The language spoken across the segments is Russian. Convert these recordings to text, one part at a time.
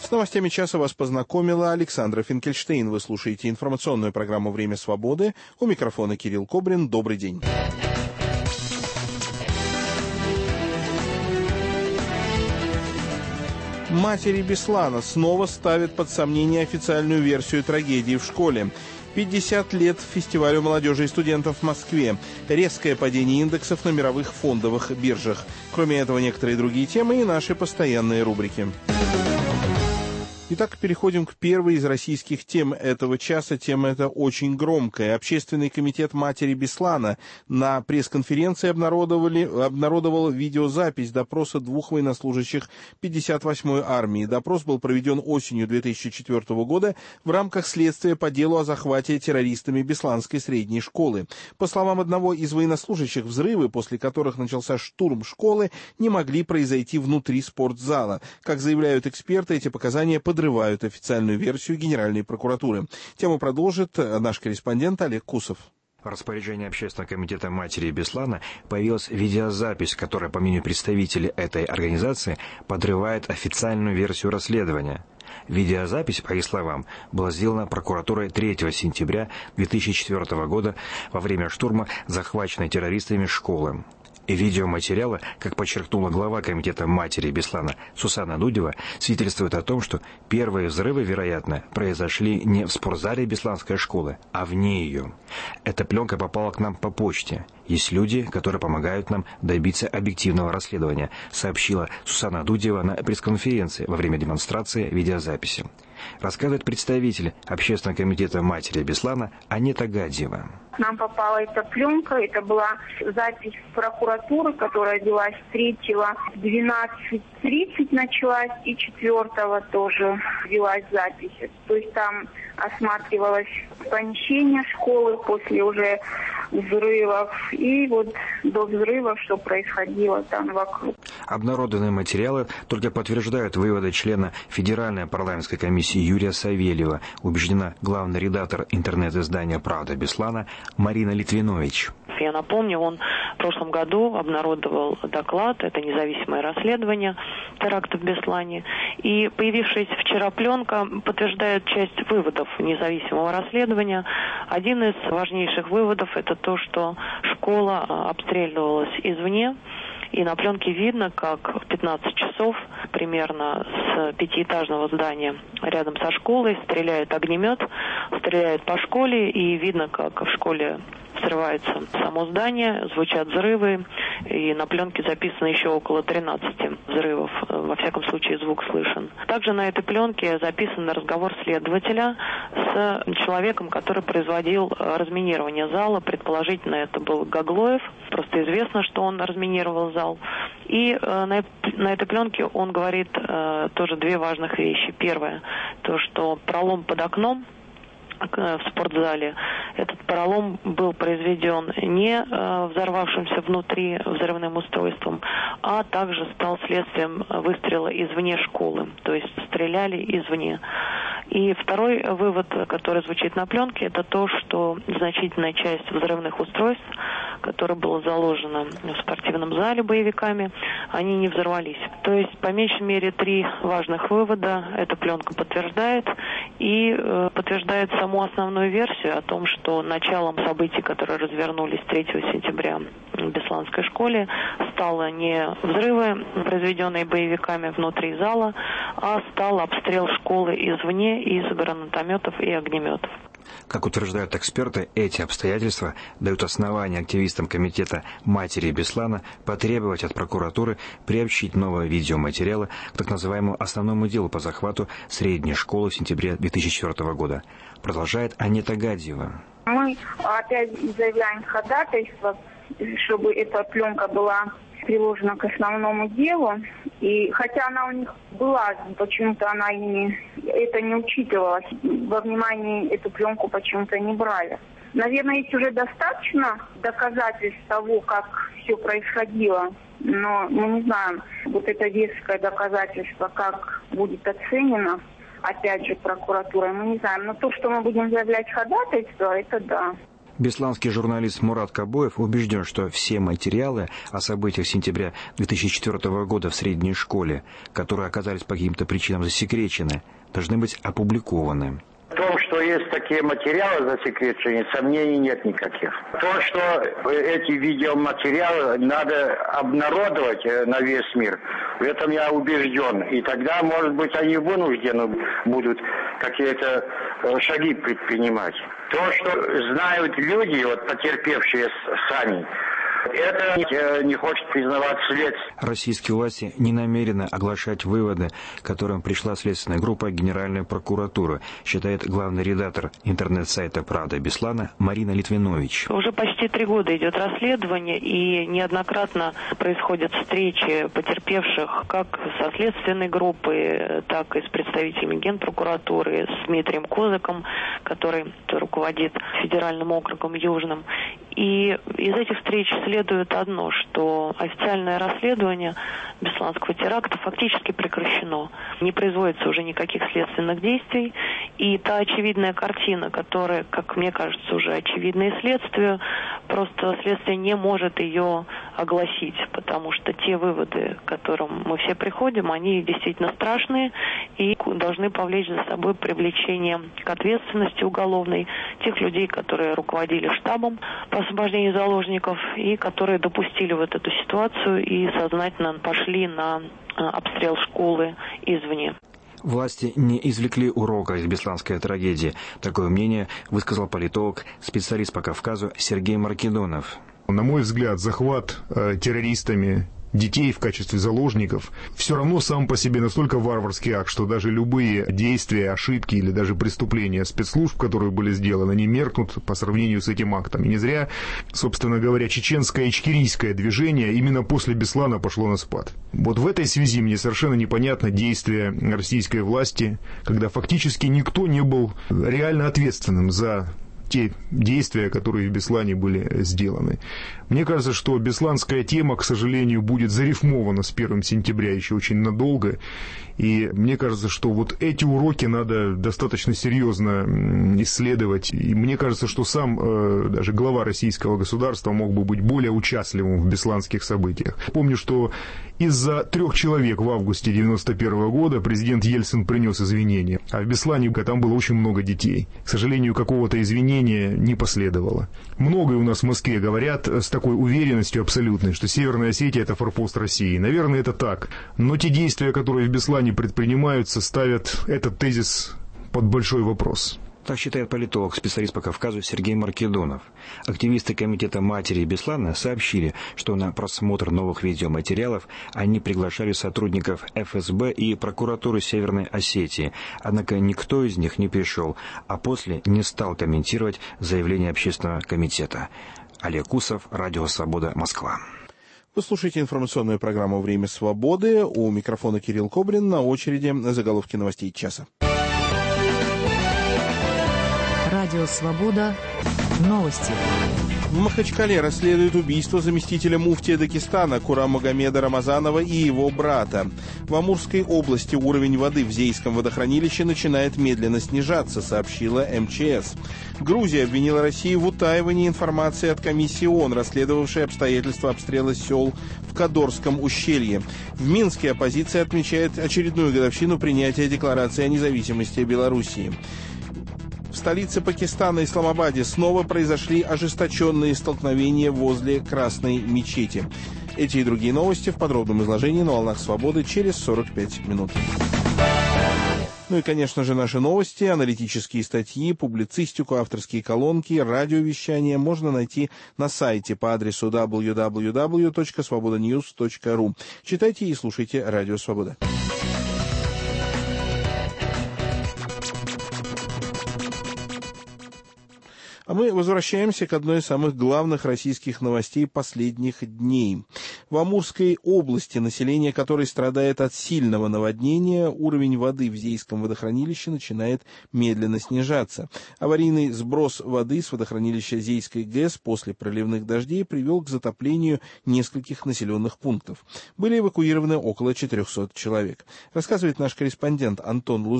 С новостями часа вас познакомила Александра Финкельштейн. Вы слушаете информационную программу «Время свободы». У микрофона Кирилл Кобрин. Добрый день. Матери Беслана снова ставят под сомнение официальную версию трагедии в школе. 50 лет фестивалю молодежи и студентов в Москве. Резкое падение индексов на мировых фондовых биржах. Кроме этого, некоторые другие темы и наши постоянные рубрики. Итак, переходим к первой из российских тем этого часа. Тема эта очень громкая. Общественный комитет матери Беслана на пресс-конференции обнародовал видеозапись допроса двух военнослужащих 58-й армии. Допрос был проведен осенью 2004 года в рамках следствия по делу о захвате террористами Бесланской средней школы. По словам одного из военнослужащих, взрывы, после которых начался штурм школы, не могли произойти внутри спортзала. Как заявляют эксперты, эти показания подрывают официальную версию Генеральной прокуратуры. Тему продолжит наш корреспондент Олег Кусов. В распоряжении Общественного комитета матери Беслана появилась видеозапись, которая, по мнению представителей этой организации, подрывает официальную версию расследования. Видеозапись, по их словам, была сделана прокуратурой 3 сентября 2004 года во время штурма захваченной террористами школы. И видеоматериалы, как подчеркнула глава комитета матери Беслана Сусанна Дудева, свидетельствуют о том, что первые взрывы, вероятно, произошли не в спортзале Бесланской школы, а вне ее. Эта пленка попала к нам по почте. Есть люди, которые помогают нам добиться объективного расследования, сообщила Сусанна Дудева на пресс-конференции во время демонстрации видеозаписи. Рассказывает представитель Общественного комитета матери Беслана Анета Гаджиева. К нам попала эта пленка, это была запись прокуратуры, которая велась 3-го, в 12:30 началась, и 4-го тоже велась запись. То есть там осматривалось помещение школы после уже взрывов, и вот до взрывов, что происходило там вокруг. Обнародованные материалы только подтверждают выводы члена Федеральной парламентской комиссии Юрия Савельева, убеждена главный редактор интернет-издания «Правда» Беслана Марина Литвинович. Я напомню, он в прошлом году обнародовал доклад, это независимое расследование теракта в Беслане, и появившаяся вчера пленка подтверждает часть выводов независимого расследования. Один из важнейших выводов – это то, что школа обстреливалась извне, и на пленке видно, как в 15 часов примерно с 5-этажного здания рядом со школой стреляет огнемет, стреляет по школе, и видно, как в школе взрывается само здание, звучат взрывы, и на пленке записано еще около 13 взрывов. Во всяком случае, звук слышен. Также на этой пленке записан разговор следователя с человеком, который производил разминирование зала. Предположительно, это был Гаглоев. Просто известно, что он разминировал зал. И на этой пленке он говорит тоже две важных вещи. Первое, то, что пролом под окном в спортзале, этот пролом был произведен не взорвавшимся внутри взрывным устройством, а также стал следствием выстрела извне школы, то есть стреляли извне. И второй вывод, который звучит на пленке, это то, что значительная часть взрывных устройств, которое было заложено в спортивном зале боевиками, они не взорвались. То есть, по меньшей мере, 3 важных вывода эта пленка подтверждает, и подтверждает саму основную версию о том, что началом событий, которые развернулись 3 сентября в Бесланской школе, стало не взрывы, произведенные боевиками внутри зала, а стал обстрел школы извне из гранатометов и огнеметов. Как утверждают эксперты, эти обстоятельства дают основания активистам комитета матери Беслана потребовать от прокуратуры приобщить новые видеоматериалы к так называемому основному делу по захвату средней школы в сентябре 2004 года. Продолжает Анета Гаджиева. Мы опять заявляем ходатайство, чтобы эта пленка была приложена к основному делу. И хотя она у них была, почему-то она это не учитывалось. Во внимание эту пленку почему-то не брали. Наверное, есть уже достаточно доказательств того, как все происходило. Но мы не знаем, вот это веское доказательство, как будет оценено, опять же, прокуратурой, мы не знаем. Но то, что мы будем заявлять ходатайство, это да. Бесланский журналист Мурат Кабоев убежден, что все материалы о событиях сентября 2004 года в средней школе, которые оказались по каким-то причинам засекречены, должны быть опубликованы. В том, что есть такие материалы засекреченные, сомнений нет никаких. То, что эти видеоматериалы надо обнародовать на весь мир, в этом я убежден. И тогда, может быть, они вынуждены будут какие-то шаги предпринимать. То, что знают люди, вот потерпевшие сами, это не хочет признавать следствие. Российские власти не намерены оглашать выводы, к которым пришла следственная группа Генеральной прокуратуры, считает главный редактор интернет-сайта «Правда» Беслана Марина Литвинович. Уже почти 3 года идет расследование, и неоднократно происходят встречи потерпевших как со следственной группой, так и с представителями Генпрокуратуры, с Дмитрием Козыком, который руководит федеральным округом Южным. И из этих встреч следует одно, что официальное расследование Бесланского теракта фактически прекращено. Не производится уже никаких следственных действий. И та очевидная картина, которая, как мне кажется, уже очевидна и следствию, просто следствие не может ее огласить, потому что те выводы, к которым мы все приходим, они действительно страшные и должны повлечь за собой привлечение к ответственности уголовной тех людей, которые руководили штабом по освобождению заложников и которые допустили вот эту ситуацию и сознательно пошли на обстрел школы извне. Власти не извлекли урока из бесланской трагедии. Такое мнение высказал политолог, специалист по Кавказу Сергей Маркедонов. На мой взгляд, захват террористами детей в качестве заложников все равно сам по себе настолько варварский акт, что даже любые действия, ошибки или даже преступления спецслужб, которые были сделаны, не меркнут по сравнению с этим актом. И не зря, собственно говоря, чеченское и ичкерийское движение именно после Беслана пошло на спад. Вот в этой связи мне совершенно непонятно действия российской власти, когда фактически никто не был реально ответственным за те действия, которые в Беслане были сделаны. Мне кажется, что бесланская тема, к сожалению, будет зарифмована с 1 сентября еще очень надолго. И мне кажется, что вот эти уроки надо достаточно серьезно исследовать. И мне кажется, что сам даже глава российского государства мог бы быть более участливым в бесланских событиях. Помню, что из-за 3 человек в августе 1991 года президент Ельцин принес извинения. А в Беслане там было очень много детей. К сожалению, какого-то извинения не последовало. Многое у нас в Москве говорят с такой уверенностью абсолютной, что Северная Осетия — это форпост России. Наверное, это так. Но те действия, которые в Беслане предпринимаются, ставят этот тезис под большой вопрос. Так считает политолог, специалист по Кавказу Сергей Маркедонов. Активисты комитета матери Беслана сообщили, что на просмотр новых видеоматериалов они приглашали сотрудников ФСБ и прокуратуры Северной Осетии. Однако никто из них не пришел, а после не стал комментировать заявление общественного комитета. Олег Кусов, Радио Свобода, Москва. Вы слушаете информационную программу «Время свободы». У микрофона Кирилл Кобрин. На очереди заголовки новостей часа. Радио «Свобода». Новости. В Махачкале расследуют убийство заместителя муфтия Дагестана Курам-Магомеда Рамазанова и его брата. В Амурской области уровень воды в Зейском водохранилище начинает медленно снижаться, сообщила МЧС. Грузия обвинила Россию в утаивании информации от комиссии ООН, расследовавшей обстоятельства обстрела сел в Кадорском ущелье. В Минске оппозиция отмечает очередную годовщину принятия Декларации о независимости Белоруссии. В столице Пакистана, Исламабаде, снова произошли ожесточенные столкновения возле Красной мечети. Эти и другие новости в подробном изложении на «Волнах Свободы» через 45 минут. Ну и, конечно же, наши новости, аналитические статьи, публицистику, авторские колонки, радиовещание можно найти на сайте по адресу www.svobodanews.ru. Читайте и слушайте «Радио Свобода». А мы возвращаемся к одной из самых главных российских новостей последних дней. В Амурской области, население которой страдает от сильного наводнения, уровень воды в Зейском водохранилище начинает медленно снижаться. Аварийный сброс воды с водохранилища Зейской ГЭС после проливных дождей привел к затоплению нескольких населенных пунктов. Были эвакуированы около 400 человек. Рассказывает наш корреспондент Антон Лузгин.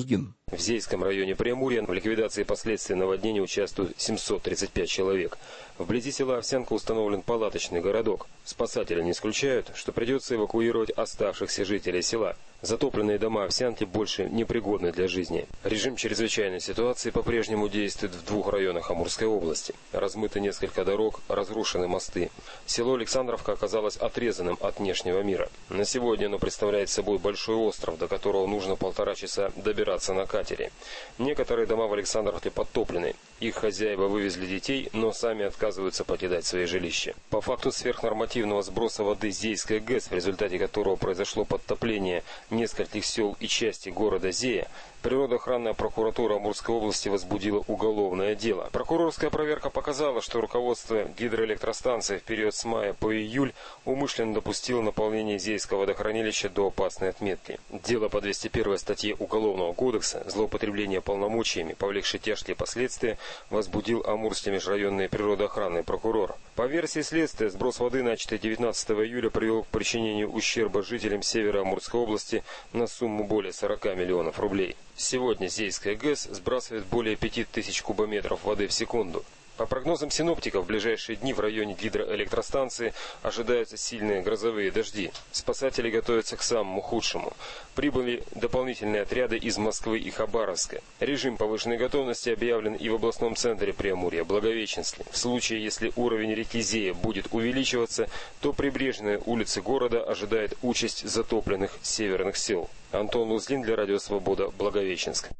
В Зейском районе Преамурья в ликвидации последствий наводнения участвуют 735 человек. Вблизи села Овсянка установлен палаточный городок. Спасатели не исключают, что придется эвакуировать оставшихся жителей села. Затопленные дома Овсянки больше непригодны для жизни. Режим чрезвычайной ситуации по-прежнему действует в 2 районах Амурской области. Размыты несколько дорог, разрушены мосты. Село Александровка оказалось отрезанным от внешнего мира. На сегодня оно представляет собой большой остров, до которого нужно 1,5 часа добираться на катере. Некоторые дома в Александровке подтоплены. Их хозяева вывезли детей, но сами отказываются покидать свои жилища. По факту сверхнормативного сброса воды с Зейской ГЭС, в результате которого произошло подтопление нескольких сел и части города Зея, природоохранная прокуратура Амурской области возбудила уголовное дело. Прокурорская проверка показала, что руководство гидроэлектростанции в период с мая по июль умышленно допустило наполнение Зейского водохранилища до опасной отметки. Дело по 201 статье Уголовного кодекса «Злоупотребление полномочиями, повлекшее тяжкие последствия» возбудил Амурский межрайонный природоохранный прокурор. По версии следствия, сброс воды, начатый 19 июля, привел к причинению ущерба жителям севера Амурской области на сумму более 40 миллионов рублей. Сегодня Зейская ГЭС сбрасывает более 5000 кубометров воды в секунду. По прогнозам синоптиков, в ближайшие дни в районе гидроэлектростанции ожидаются сильные грозовые дожди. Спасатели готовятся к самому худшему. Прибыли дополнительные отряды из Москвы и Хабаровска. Режим повышенной готовности объявлен и в областном центре Преамурья, Благовещенске. В случае, если уровень реки Зея будет увеличиваться, то прибрежные улицы города ожидает участь затопленных северных сел. Антон Лузлин для Радио Свобода, Благовещенск.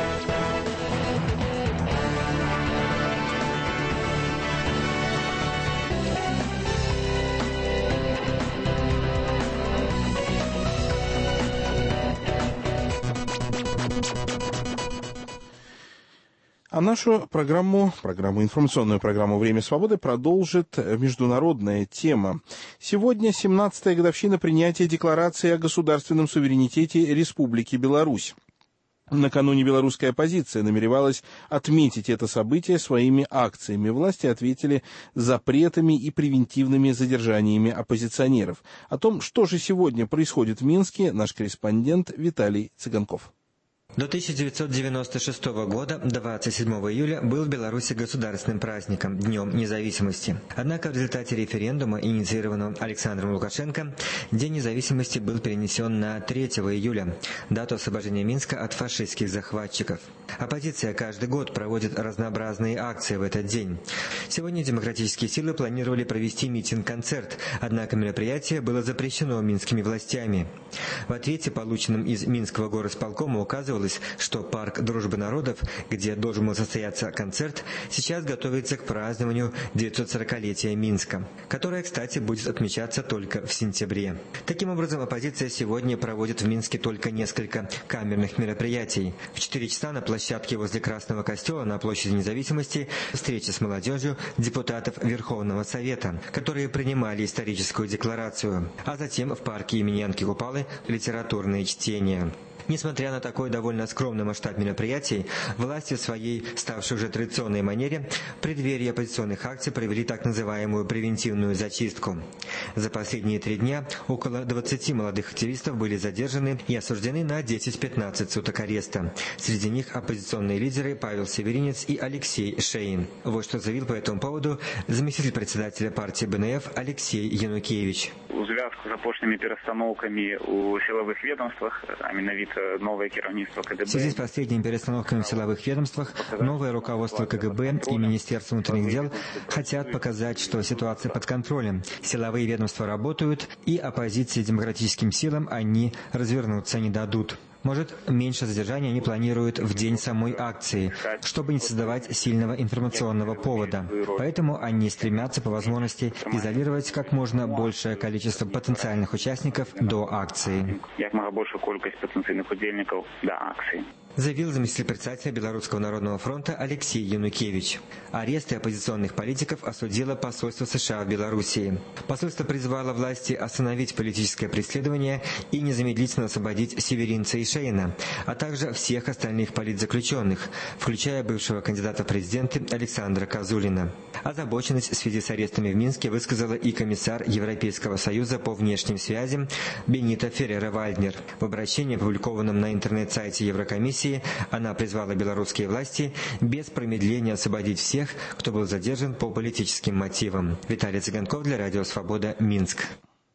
А нашу информационную программу «Время свободы» продолжит международная тема. Сегодня 17-я годовщина принятия Декларации о государственном суверенитете Республики Беларусь. Накануне белорусская оппозиция намеревалась отметить это событие своими акциями. Власти ответили запретами и превентивными задержаниями оппозиционеров. О том, что же сегодня происходит в Минске, наш корреспондент Виталий Цыганков. До 1996 года, 27 июля, был в Беларуси государственным праздником, Днем независимости. Однако в результате референдума, инициированного Александром Лукашенко, День независимости был перенесен на 3 июля, дату освобождения Минска от фашистских захватчиков. Оппозиция каждый год проводит разнообразные акции в этот день. Сегодня демократические силы планировали провести митинг-концерт, однако мероприятие было запрещено минскими властями. В ответе, полученном из Минского горосполкома, указывалось, что парк Дружбы народов, где должен был состояться концерт, сейчас готовится к празднованию 940-летия Минска, которое, кстати, будет отмечаться только в сентябре. Таким образом, оппозиция сегодня проводит в Минске только несколько камерных мероприятий. В 4 часа на площадке возле Красного костела на площади Независимости встреча с молодежью депутатов Верховного Совета, которые принимали историческую декларацию, а затем в парке имени Янки Купалы литературные чтения. Несмотря на такой довольно скромный масштаб мероприятий, власти в своей, ставшей уже традиционной манере, в преддверии оппозиционных акций провели так называемую превентивную зачистку. За последние 3 дня около 20 молодых активистов были задержаны и осуждены на 10-15 суток ареста. Среди них оппозиционные лидеры Павел Северинец и Алексей Шейн. Вот что заявил по этому поводу заместитель председателя партии БНФ Алексей Янукевич. У зв'язку з апошнімі перестановками у силовых ведомствах, а менавіта новое керівництво КГБ. В связи с последними перестановками в силовых ведомствах, новое руководство КГБ и Министерство внутренних дел хотят показать, что ситуация под контролем. Силовые ведомства работают, и оппозиции демократическим силам они развернуться не дадут. Может, меньше задержания они планируют в день самой акции, чтобы не создавать сильного информационного повода. Поэтому они стремятся по возможности изолировать как можно большее количество потенциальных участников до акции. Как можно большую количество потенциальных удельников до акции. Заявил заместитель председателя Белорусского народного фронта Алексей Янукевич. Аресты оппозиционных политиков осудило посольство США в Белоруссии. Посольство призвало власти остановить политическое преследование и незамедлительно освободить Северинца и Шейна, а также всех остальных политзаключенных, включая бывшего кандидата в президенты Александра Козулина. Озабоченность в связи с арестами в Минске высказала и комиссар Европейского союза по внешним связям Бенита Феррера-Вальднер. В обращении, опубликованном на интернет-сайте Еврокомиссии, России, она призвала белорусские власти без промедления освободить всех, кто был задержан по политическим мотивам. Виталий Цыганков для Радио Свобода, Минск.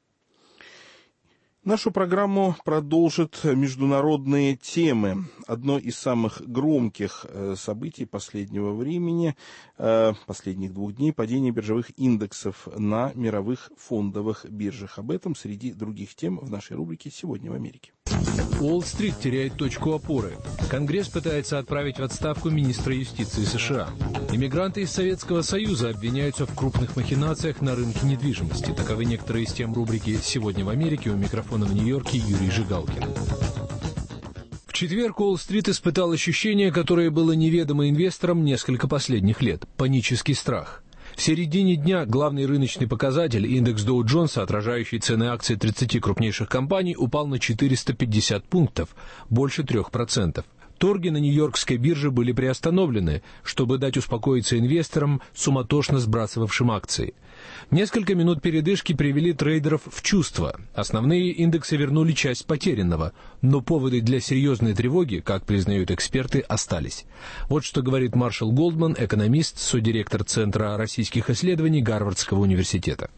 Нашу программу продолжат международные темы. Одно из самых громких событий последнего времени, последних 2 дней, падение биржевых индексов на мировых фондовых биржах. Об этом среди других тем в нашей рубрике «Сегодня в Америке». Уолл-стрит теряет точку опоры. Конгресс пытается отправить в отставку министра юстиции США. Иммигранты из Советского Союза обвиняются в крупных махинациях на рынке недвижимости. Таковы некоторые из тем рубрики «Сегодня в Америке». У микрофона в Нью-Йорке Юрий Жигалкин. В четверг Уолл-стрит испытал ощущение, которое было неведомо инвесторам несколько последних лет – панический страх. В середине дня главный рыночный показатель, индекс Доу Джонса, отражающий цены акций 30 крупнейших компаний, упал на 450 пунктов, больше 3%. Торги на Нью-Йоркской бирже были приостановлены, чтобы дать успокоиться инвесторам, суматошно сбрасывавшим акции. Несколько минут передышки привели трейдеров в чувство. Основные индексы вернули часть потерянного, но поводы для серьезной тревоги, как признают эксперты, остались. Вот что говорит Маршалл Голдман, экономист, содиректор Центра российских исследований Гарвардского университета.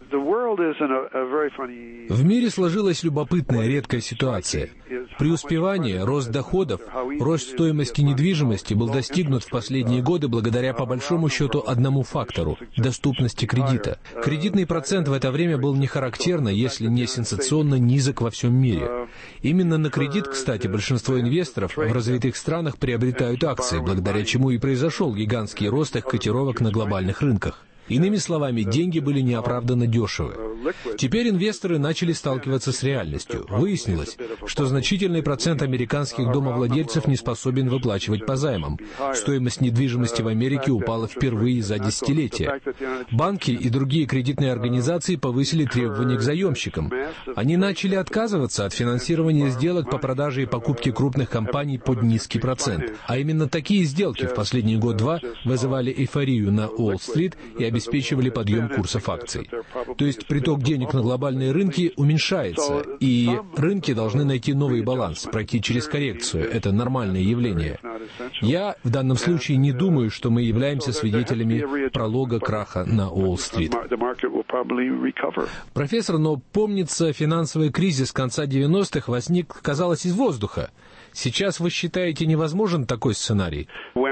В мире сложилась любопытная, редкая ситуация. Преуспевание, рост доходов, рост стоимости недвижимости был достигнут в последние годы благодаря, по большому счету, одному фактору – доступности кредита. Кредитный процент в это время был не характерно, если не сенсационно низок во всем мире. Именно на кредит, кстати, большинство инвесторов в развитых странах приобретают акции, благодаря чему и произошел гигантский рост их котировок на глобальных рынках. Иными словами, деньги были неоправданно дешевы. Теперь инвесторы начали сталкиваться с реальностью. Выяснилось, что значительный процент американских домовладельцев не способен выплачивать по займам. Стоимость недвижимости в Америке упала впервые за десятилетия. Банки и другие кредитные организации повысили требования к заемщикам. Они начали отказываться от финансирования сделок по продаже и покупке крупных компаний под низкий процент. А именно такие сделки в последний год-два вызывали эйфорию на Уолл-стрит и обеспечивали подъем курсов акций. То есть приток денег на глобальные рынки уменьшается, и рынки должны найти новый баланс, пройти через коррекцию. Это нормальное явление. Я в данном случае не думаю, что мы являемся свидетелями пролога краха на Уолл-стрит. Профессор, но помнится, финансовый кризис конца 90-х возник, казалось, из воздуха. Сейчас вы считаете невозможен такой сценарий?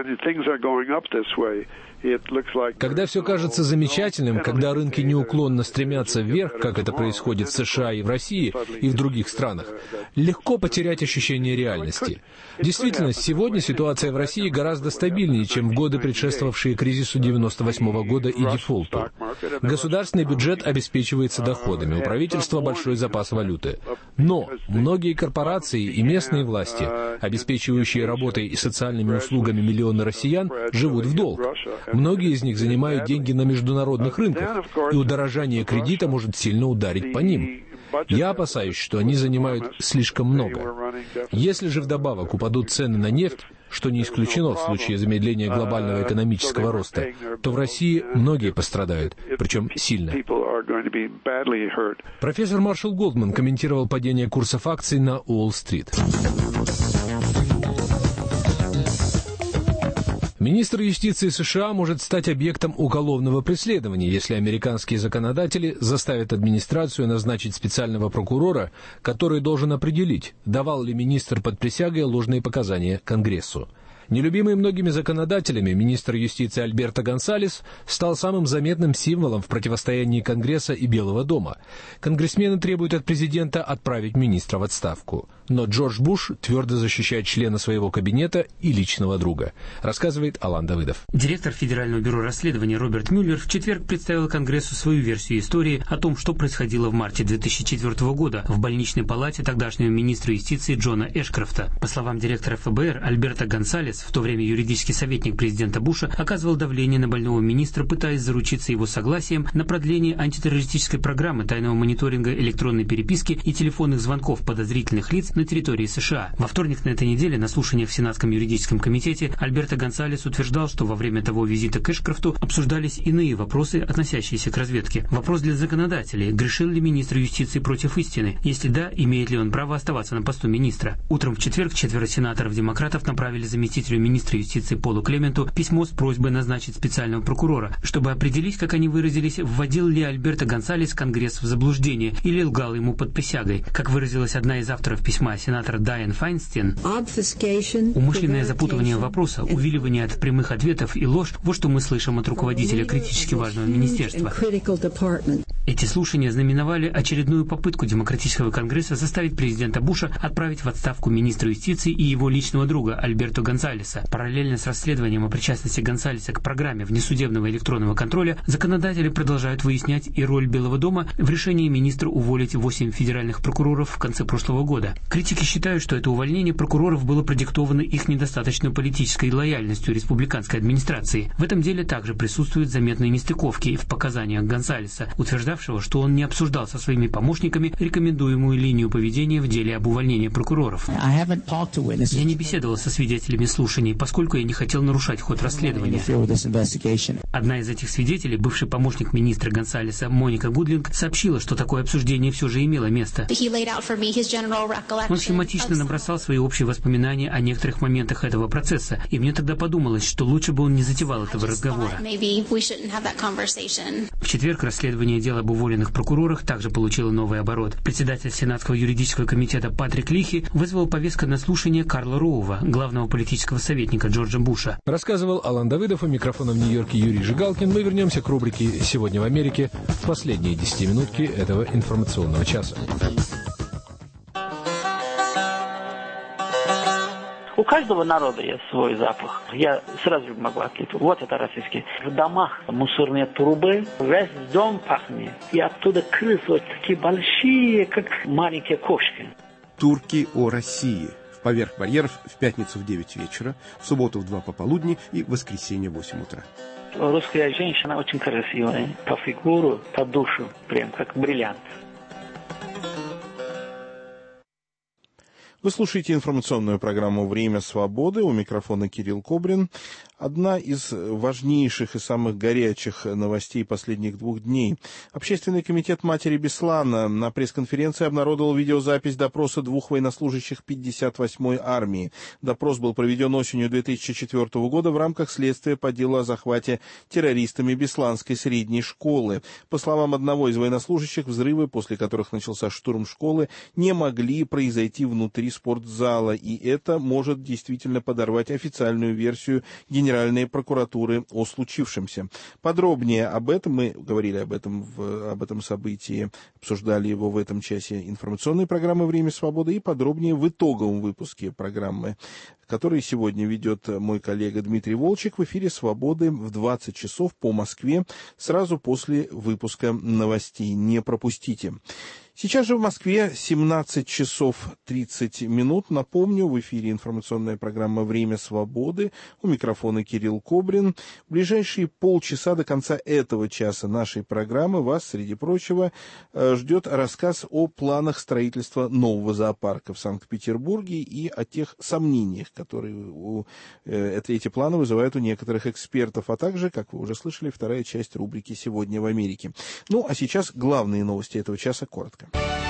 Когда все кажется замечательным, когда рынки неуклонно стремятся вверх, как это происходит в США и в России, и в других странах, легко потерять ощущение реальности. Действительно, сегодня ситуация в России гораздо стабильнее, чем в годы, предшествовавшие кризису 98 года и дефолту. Государственный бюджет обеспечивается доходами, у правительства большой запас валюты. Но многие корпорации и местные власти, обеспечивающие работой и социальными услугами миллионы россиян, живут в долг. Многие из них занимают деньги на международных рынках, и удорожание кредита может сильно ударить по ним. Я опасаюсь, что они занимают слишком много. Если же вдобавок упадут цены на нефть, что не исключено в случае замедления глобального экономического роста, то в России многие пострадают, причем сильно. Профессор Маршалл Голдман комментировал падение курсов акций на Уолл-стрит. Министр юстиции США может стать объектом уголовного преследования, если американские законодатели заставят администрацию назначить специального прокурора, который должен определить, давал ли министр под присягой ложные показания Конгрессу. Нелюбимый многими законодателями, министр юстиции Альберто Гонсалес стал самым заметным символом в противостоянии Конгресса и Белого дома. Конгрессмены требуют от президента отправить министра в отставку. Но Джордж Буш твердо защищает члена своего кабинета и личного друга, рассказывает Алан Давыдов. Директор Федерального бюро расследований Роберт Мюллер в четверг представил Конгрессу свою версию истории о том, что происходило в марте 2004 года в больничной палате тогдашнего министра юстиции Джона Эшкрофта. По словам директора ФБР Альберто Гонсалеса, Гонсалес, в то время юридический советник президента Буша, оказывал давление на больного министра, пытаясь заручиться его согласием на продление антитеррористической программы тайного мониторинга электронной переписки и телефонных звонков подозрительных лиц на территории США. Во вторник на этой неделе на слушаниях в Сенатском юридическом комитете Альберто Гонсалес утверждал, что во время того визита к Эшкрофту обсуждались иные вопросы, относящиеся к разведке. Вопрос для законодателей: грешил ли министр юстиции против истины? Если да, имеет ли он право оставаться на посту министра? Утром в четверг 4 сенаторов-демократов направили заместителю министра юстиции Полу Клементу письмо с просьбой назначить специального прокурора, чтобы определить, как они выразились, вводил ли Альберто Гонсалес Конгресс в заблуждение или лгал ему под присягой. Как выразилась одна из авторов письма, сенатор Дайан Файнстин: умышленное запутывание вопроса, увиливание от прямых ответов и ложь – вот что мы слышим от руководителя критически важного министерства. Эти слушания знаменовали очередную попытку Демократического конгресса заставить президента Буша отправить в отставку министра юстиции и его личного друга Альберто Гонсалеса. Параллельно с расследованием о причастности Гонсалеса к программе внесудебного электронного контроля, законодатели продолжают выяснять и роль Белого дома в решении министра уволить 8 федеральных прокуроров в конце прошлого года. Критики считают, что это увольнение прокуроров было продиктовано их недостаточной политической лояльностью республиканской администрации. В этом деле также присутствуют заметные нестыковки в показаниях Гонсалеса, утверждавшего, что он не обсуждал со своими помощниками рекомендуемую линию поведения в деле об увольнении прокуроров. Я не беседовал со свидетелями слушаний, поскольку я не хотел нарушать ход расследования. Одна из этих свидетелей, бывший помощник министра Гонсалеса Моника Гудлинг, сообщила, что такое обсуждение все же имело место. Он схематично набросал свои общие воспоминания о некоторых моментах этого процесса, и мне тогда подумалось, что лучше бы он не затевал этого разговора. В четверг расследование дела об уволенных прокурорах также получило новый оборот. Председатель Сенатского юридического комитета Патрик Лихи вызвал повестку на слушание Карла Роува, главного политического советника Джорджа Буша. Рассказывал Алан Давыдов, у микрофона в Нью-Йорке Юрий Жигалкин. Мы вернемся к рубрике «Сегодня в Америке» в последние 10-минутки этого информационного часа. У каждого народа есть свой запах. Я сразу могу отличить. Вот это российский. В домах мусорные трубы, весь дом пахнет. И оттуда крысы вот такие большие, как маленькие кошки. Турки о России. Поверх барьеров в пятницу в 9 вечера, в субботу в 2 пополудни и в воскресенье в 8 утра. Русская женщина очень красивая. По фигуру, по душу. Прям как бриллиант. Вы слушаете информационную программу «Время свободы». У микрофона Кирилл Кобрин. Одна из важнейших и самых горячих новостей последних 2 дней. Общественный комитет матери Беслана на пресс-конференции обнародовал видеозапись допроса 2 военнослужащих 58-й армии. Допрос был проведен осенью 2004 года в рамках следствия по делу о захвате террористами Бесланской средней школы. По словам одного из военнослужащих, взрывы, после которых начался штурм школы, не могли произойти внутри спортзала, и это может действительно подорвать официальную версию Генеральной прокуратуры о случившемся. Подробнее об этом, мы говорили об этом событии, обсуждали его в этом часе информационной программы «Время свободы», и подробнее в итоговом выпуске программы, который сегодня ведет мой коллега Дмитрий Волчек в эфире «Свободы» в 20 часов по Москве, сразу после выпуска новостей. Не пропустите. Сейчас же в Москве 17 часов 30 минут. Напомню, в эфире информационная программа «Время свободы». У микрофона Кирилл Кобрин. В ближайшие полчаса до конца этого часа нашей программы вас, среди прочего, ждет рассказ о планах строительства нового зоопарка в Санкт-Петербурге и о тех сомнениях, которые эти планы вызывают у некоторых экспертов, а также, как вы уже слышали, вторая часть рубрики «Сегодня в Америке». Ну, а сейчас главные новости этого часа коротко.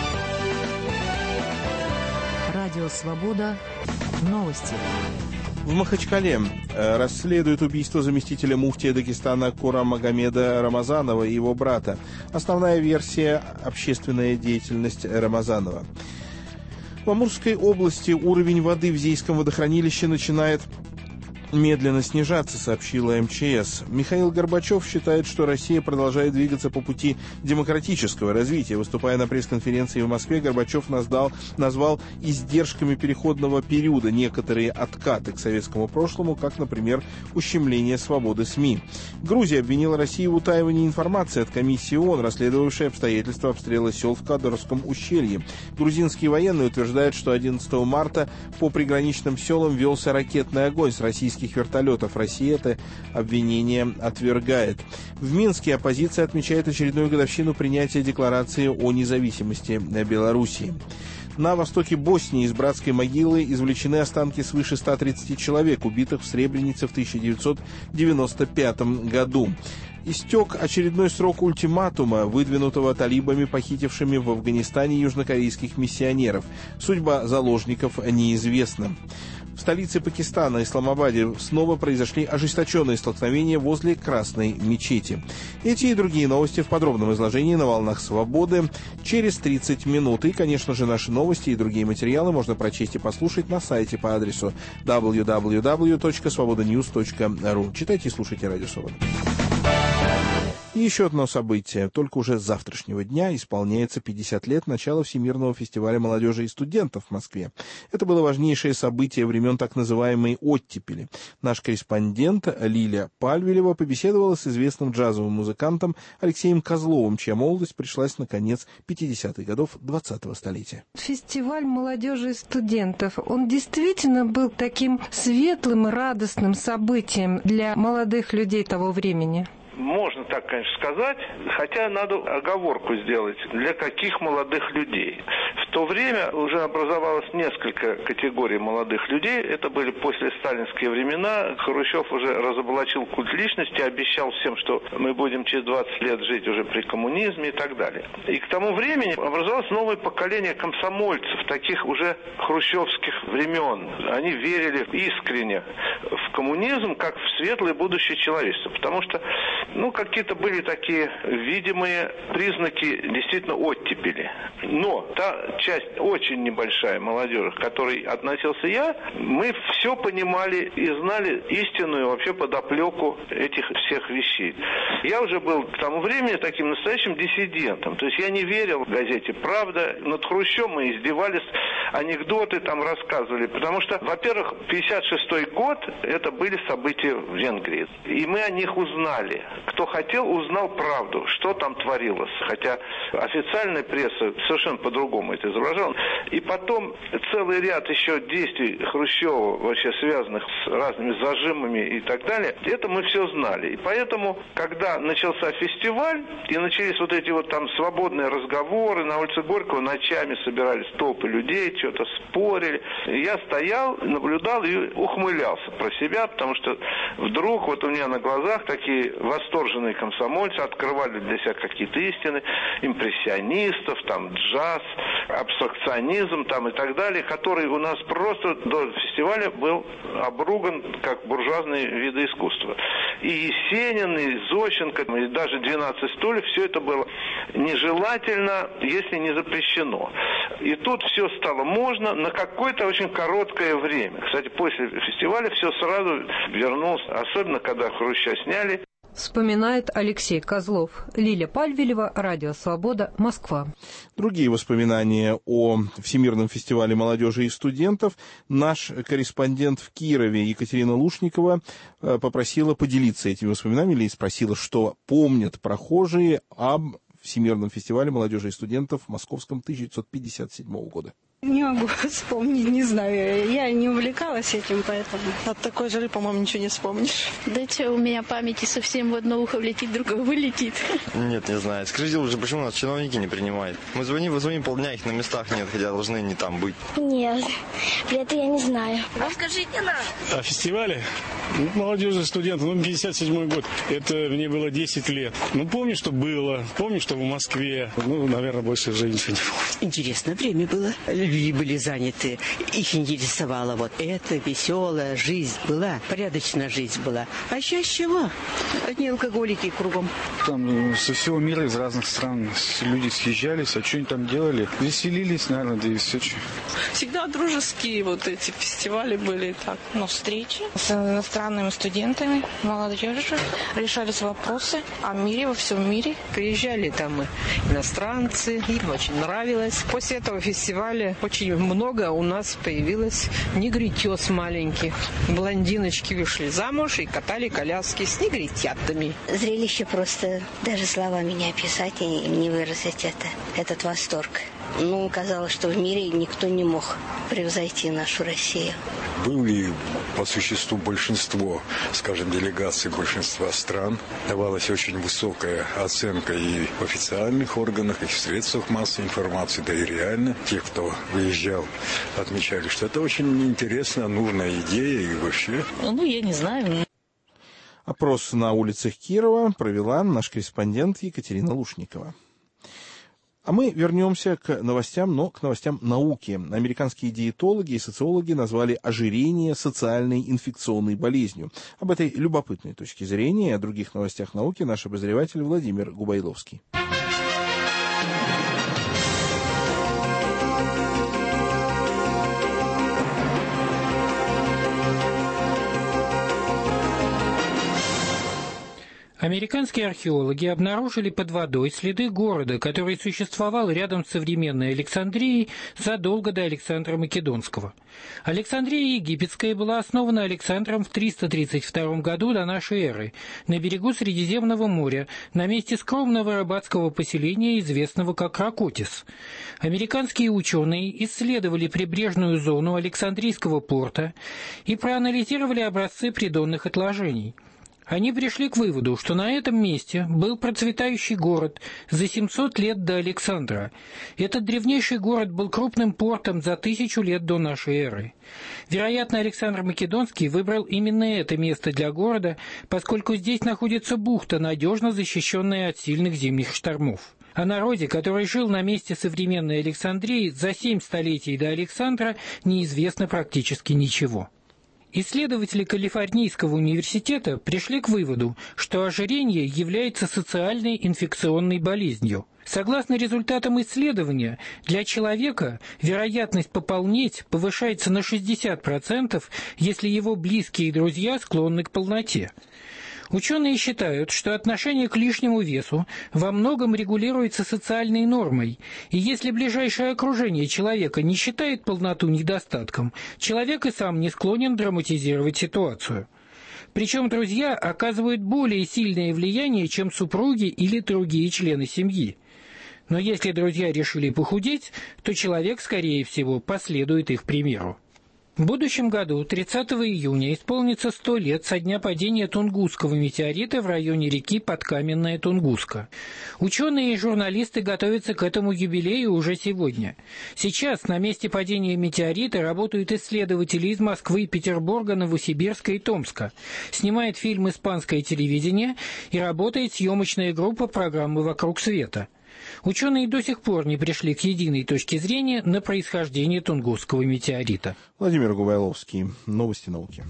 Радио «Свобода». Новости. В Махачкале расследуют убийство заместителя муфтия Дагестана Курамагомеда Рамазанова и его брата. Основная версия – общественная деятельность Рамазанова. В Амурской области уровень воды в Зейском водохранилище начинает медленно снижаться, сообщила МЧС. Михаил Горбачев считает, что Россия продолжает двигаться по пути демократического развития. Выступая на пресс-конференции в Москве, Горбачев назвал издержками переходного периода некоторые откаты к советскому прошлому, как, например, ущемление свободы СМИ. Грузия обвинила Россию в утаивании информации от комиссии ООН, расследовавшей обстоятельства обстрела сел в Кадровском ущелье. Грузинские военные утверждают, что 11 марта по приграничным селам велся ракетный огонь с российских вертолетов. Россия это обвинение отвергает. В Минске оппозиция отмечает очередную годовщину принятия декларации о независимости Белоруссии. На востоке Боснии из братской могилы извлечены останки свыше 130 человек, убитых в Сребренице в 1995 году. Истек очередной срок ультиматума, выдвинутого талибами, похитившими в Афганистане южнокорейских миссионеров. Судьба заложников неизвестна. В столице Пакистана, Исламабаде, снова произошли ожесточенные столкновения возле Красной мечети. Эти и другие новости в подробном изложении на «Волнах Свободы» через 30 минут. И, конечно же, наши новости и другие материалы можно прочесть и послушать на сайте по адресу www.svobodanews.ru. Читайте и слушайте Радио Свобода. И еще одно событие. Только уже с завтрашнего дня исполняется 50 лет начала Всемирного фестиваля молодежи и студентов в Москве. Это было важнейшее событие времен так называемой оттепели. Наш корреспондент Лиля Пальвилева побеседовала с известным джазовым музыкантом Алексеем Козловым, чья молодость пришлась на конец 50-х годов 20-го столетия. Фестиваль молодежи и студентов, он действительно был таким светлым и радостным событием для молодых людей того времени? Можно так, конечно, сказать, хотя надо оговорку сделать, для каких молодых людей. В то время уже образовалось несколько категорий молодых людей. Это были после сталинские времена. Хрущев уже разоблачил культ личности, обещал всем, что мы будем через 20 лет жить уже при коммунизме и так далее. И к тому времени образовалось новое поколение комсомольцев, таких уже хрущевских времен. Они верили искренне в коммунизм как в светлое будущее человечества, потому что какие-то были такие видимые признаки действительно оттепели. Но та часть очень небольшая молодежи, к которой относился я, мы все понимали и знали истинную вообще подоплеку этих всех вещей. Я уже был к тому времени таким настоящим диссидентом. То есть я не верил в газете «Правда». Над Хрущевым мы издевались, анекдоты там рассказывали. Потому что, во-первых, 56-й год – это были события в Венгрии. И мы о них узнали. Кто хотел, узнал правду, что там творилось. Хотя официальная пресса совершенно по-другому это изображала. И потом целый ряд еще действий Хрущева, вообще связанных с разными зажимами и так далее, это мы все знали. И поэтому, когда начался фестиваль, и начались вот эти вот там свободные разговоры, на улице Горького ночами собирались толпы людей, что-то спорили. Я стоял, наблюдал и ухмылялся про себя, потому что вдруг вот у меня на глазах такие восторженные комсомольцы открывали для себя какие-то истины, импрессионистов, там джаз, абстракционизм там и так далее, который у нас просто до фестиваля был обруган как буржуазные виды искусства. И Есенин, и Зощенко, и даже 12 стульев, все это было нежелательно, если не запрещено. И тут все стало можно на какое-то очень короткое время. Кстати, после фестиваля все сразу вернулось, особенно когда Хруща сняли. Вспоминает Алексей Козлов. Лиля Пальвилева, Радио Свобода, Москва. Другие воспоминания о Всемирном фестивале молодежи и студентов наш корреспондент в Кирове Екатерина Лушникова попросила поделиться этими воспоминаниями и спросила, что помнят прохожие об Всемирном фестивале молодежи и студентов в Московском 1957 года. Не могу вспомнить, не знаю. Я не увлекалась этим, поэтому... От такой жары, по-моему, ничего не вспомнишь. Да что, у меня памяти совсем в одно ухо влетит, в другое вылетит. Нет, не знаю. Скажите уже, почему нас чиновники не принимают? Мы звоним полдня, их на местах нет, хотя должны не там быть. Нет, это я не знаю. Расскажите нам. О фестивале? Молодежи, студенты, 57-й год. Это мне было 10 лет. Помню, что было. Помню, что в Москве. Наверное, больше уже ничего не помню. Интересное время было. Люди были заняты. Их интересовало вот это, веселая жизнь была, порядочная жизнь была. А сейчас чего? Одни алкоголики кругом. Там со всего мира, из разных стран люди съезжались, а что они там делали? Веселились, наверное, да и все. Всегда дружеские вот эти фестивали были. Так, встречи с иностранными студентами, молодежью. Решались вопросы о мире, во всем мире. Приезжали там иностранцы, им очень нравилось. После этого фестиваля очень много у нас появилось негритёс маленьких. Блондиночки вышли замуж и катали коляски с негритятами. Зрелище просто даже словами не описать и не выразить этот восторг. Казалось, что в мире никто не мог превзойти нашу Россию. Были по существу большинство, скажем, делегаций большинства стран. Давалась очень высокая оценка и в официальных органах, и в средствах массовой информации, да и реально. Те, кто выезжал, отмечали, что это очень интересная, нужная идея и вообще. Я не знаю. Опрос на улицах Кирова провела наш корреспондент Екатерина Лушникова. А мы вернемся к новостям, но к новостям науки. Американские диетологи и социологи назвали ожирение социальной инфекционной болезнью. Об этой любопытной точке зрения и о других новостях науки наш обозреватель Владимир Губайловский. Американские археологи обнаружили под водой следы города, который существовал рядом с современной Александрией задолго до Александра Македонского. Александрия Египетская была основана Александром в 332 году до нашей эры на берегу Средиземного моря, на месте скромного рыбацкого поселения, известного как Ракотис. Американские ученые исследовали прибрежную зону Александрийского порта и проанализировали образцы придонных отложений. Они пришли к выводу, что на этом месте был процветающий город за 700 лет до Александра. Этот древнейший город был крупным портом за 1000 лет до нашей эры. Вероятно, Александр Македонский выбрал именно это место для города, поскольку здесь находится бухта, надежно защищенная от сильных зимних штормов. О народе, который жил на месте современной Александрии за 7 столетий до Александра, неизвестно практически ничего. Исследователи Калифорнийского университета пришли к выводу, что ожирение является социальной инфекционной болезнью. Согласно результатам исследования, для человека вероятность пополнеть повышается на 60%, если его близкие и друзья склонны к полноте. Ученые считают, что отношение к лишнему весу во многом регулируется социальной нормой, и если ближайшее окружение человека не считает полноту недостатком, человек и сам не склонен драматизировать ситуацию. Причем друзья оказывают более сильное влияние, чем супруги или другие члены семьи. Но если друзья решили похудеть, то человек, скорее всего, последует их примеру. В будущем году, 30 июня, исполнится 100 лет со дня падения Тунгусского метеорита в районе реки Подкаменная Тунгуска. Ученые и журналисты готовятся к этому юбилею уже сегодня. Сейчас на месте падения метеорита работают исследователи из Москвы, Петербурга, Новосибирска и Томска. Снимает фильм испанское телевидение и работает съемочная группа программы «Вокруг света». Ученые до сих пор не пришли к единой точке зрения на происхождение Тунгусского метеорита. Владимир Губайловский. Новости науки.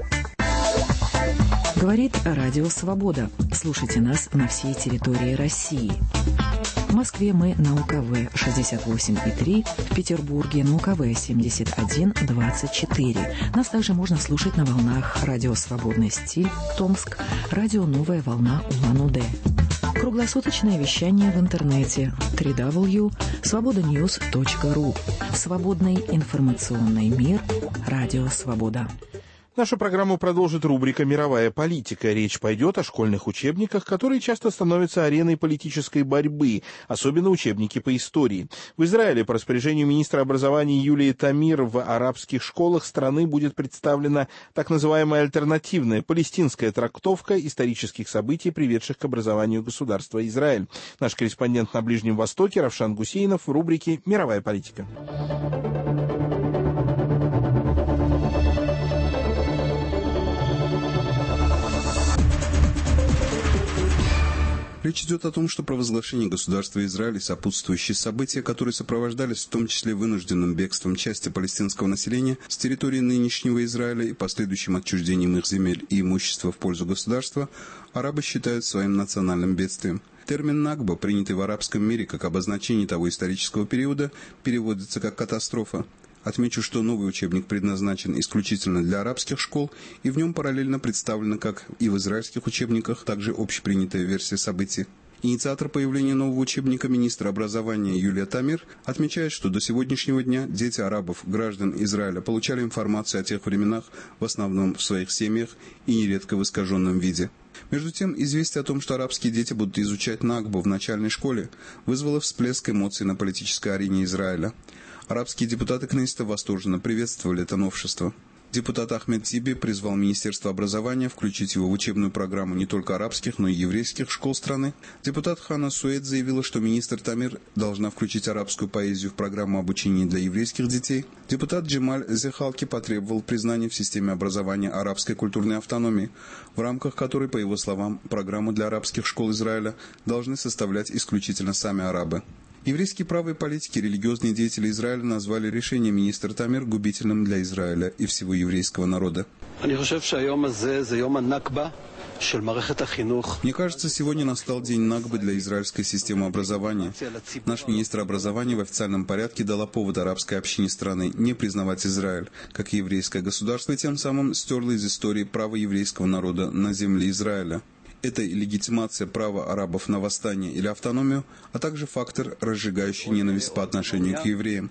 Говорит Радио Свобода. Слушайте нас на всей территории России. В Москве мы на УКВ 68,3, в Петербурге на УКВ 71,24. Нас также можно слушать на волнах Радио Свободный стиль, Томск, Радио Новая волна Улан-Удэ. Круглосуточное вещание в интернете www.svobodanews.ru. Свободный информационный мир. Радио Свобода. Нашу программу продолжит рубрика «Мировая политика». Речь пойдет о школьных учебниках, которые часто становятся ареной политической борьбы, особенно учебники по истории. В Израиле по распоряжению министра образования Юлии Тамир в арабских школах страны будет представлена так называемая альтернативная палестинская трактовка исторических событий, приведших к образованию государства Израиль. Наш корреспондент на Ближнем Востоке Равшан Гусейнов в рубрике «Мировая политика». Речь идет о том, что провозглашение государства Израиль и сопутствующие события, которые сопровождались в том числе вынужденным бегством части палестинского населения с территории нынешнего Израиля и последующим отчуждением их земель и имущества в пользу государства, арабы считают своим национальным бедствием. Термин «Накба», принятый в арабском мире как обозначение того исторического периода, переводится как «катастрофа». Отмечу, что новый учебник предназначен исключительно для арабских школ, и в нем параллельно представлена, как и в израильских учебниках, также общепринятая версия событий. Инициатор появления нового учебника, министр образования Юлия Тамир, отмечает, что до сегодняшнего дня дети арабов, граждан Израиля, получали информацию о тех временах в основном в своих семьях и нередко в искаженном виде. Между тем, известие о том, что арабские дети будут изучать Накбу в начальной школе, вызвало всплеск эмоций на политической арене Израиля. Арабские депутаты Кнессета восторженно приветствовали это новшество. Депутат Ахмед Тиби призвал Министерство образования включить его в учебную программу не только арабских, но и еврейских школ страны. Депутат Хана Суэд заявила, что министр Тамир должна включить арабскую поэзию в программу обучения для еврейских детей. Депутат Джемаль Зехалки потребовал признания в системе образования арабской культурной автономии, в рамках которой, по его словам, программу для арабских школ Израиля должны составлять исключительно сами арабы. Еврейские правые политики и религиозные деятели Израиля назвали решение министра Тамир губительным для Израиля и всего еврейского народа. Мне кажется, сегодня настал день Накбы для израильской системы образования. Наш министр образования в официальном порядке дала повод арабской общине страны не признавать Израиль как еврейское государство и тем самым стерла из истории право еврейского народа на земле Израиля. Это и легитимация права арабов на восстание или автономию, а также фактор, разжигающий ненависть по отношению к евреям,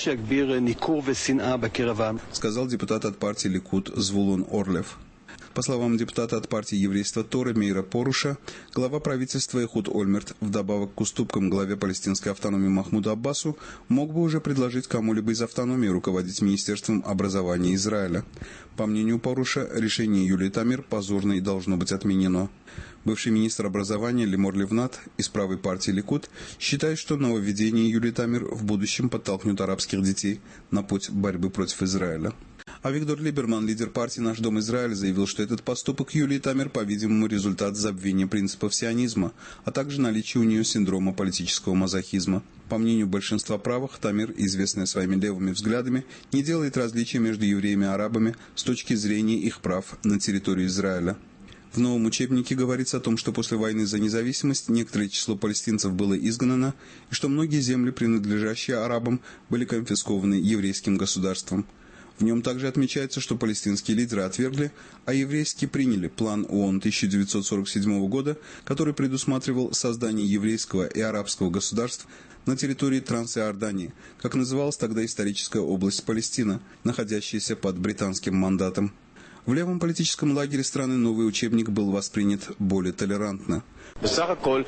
сказал депутат от партии Ликуд Звулун Орлев. По словам депутата от партии еврейства Торы Мейра Поруша, глава правительства Эхуд Ольмерт, вдобавок к уступкам главе палестинской автономии Махмуду Аббасу, мог бы уже предложить кому-либо из автономии руководить Министерством образования Израиля. По мнению Поруша, решение Юлии Тамир позорно и должно быть отменено. Бывший министр образования Лимор Ливнат из правой партии Ликуд считает, что нововведение Юлии Тамир в будущем подтолкнет арабских детей на путь борьбы против Израиля. А Виктор Либерман, лидер партии «Наш дом Израиль», заявил, что этот поступок Юлии Тамир, по-видимому, результат забвения принципов сионизма, а также наличия у нее синдрома политического мазохизма. По мнению большинства правых, Тамир, известная своими левыми взглядами, не делает различия между евреями и арабами с точки зрения их прав на территории Израиля. В новом учебнике говорится о том, что после войны за независимость некоторое число палестинцев было изгнано, и что многие земли, принадлежащие арабам, были конфискованы еврейским государством. В нем также отмечается, что палестинские лидеры отвергли, а еврейские приняли план ООН 1947 года, который предусматривал создание еврейского и арабского государств на территории Трансиордании, как называлась тогда историческая область Палестина, находящаяся под британским мандатом. В левом политическом лагере страны новый учебник был воспринят более толерантно. В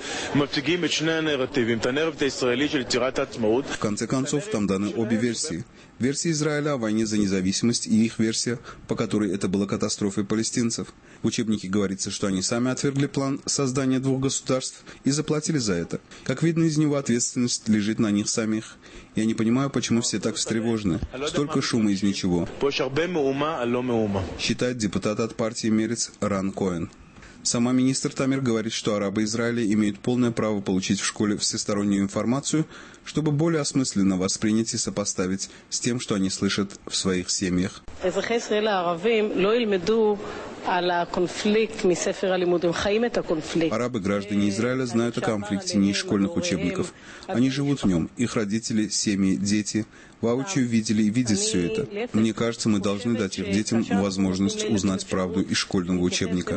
конце концов, там даны обе версии. Версия Израиля о войне за независимость и их версия, по которой это было катастрофой палестинцев. В учебнике говорится, что они сами отвергли план создания двух государств и заплатили за это. Как видно из него, ответственность лежит на них самих. Я не понимаю, почему все так встревожены. Столько шума из ничего. Считает депутат от партии Мерец Ран Коэн. Сама министр Тамир говорит, что арабы Израиля имеют полное право получить в школе всестороннюю информацию, чтобы более осмысленно воспринять и сопоставить с тем, что они слышат в своих семьях. Арабы, граждане Израиля, знают о конфликте не из школьных учебников. Они живут в нем, их родители, семьи, дети воочию видели и видят все это. Мне кажется, мы должны дать их детям возможность узнать правду из школьного учебника.